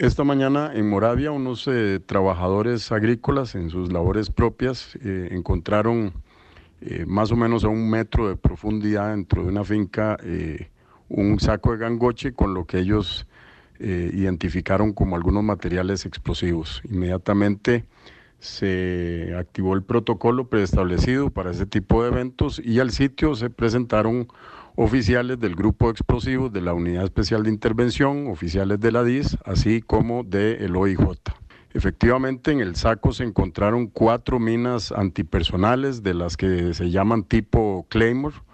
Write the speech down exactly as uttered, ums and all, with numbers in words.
Esta mañana en Moravia unos eh, trabajadores agrícolas en sus labores propias eh, encontraron eh, más o menos a un metro de profundidad dentro de una finca eh, un saco de gangoche con lo que ellos eh, identificaron como algunos materiales explosivos. Inmediatamente se activó el protocolo preestablecido para ese tipo de eventos y al sitio se presentaron oficiales del grupo de explosivos de la Unidad Especial de Intervención, oficiales de la D I S, así como del O I J. Efectivamente, en el saco se encontraron cuatro minas antipersonales de las que se llaman tipo Claymore,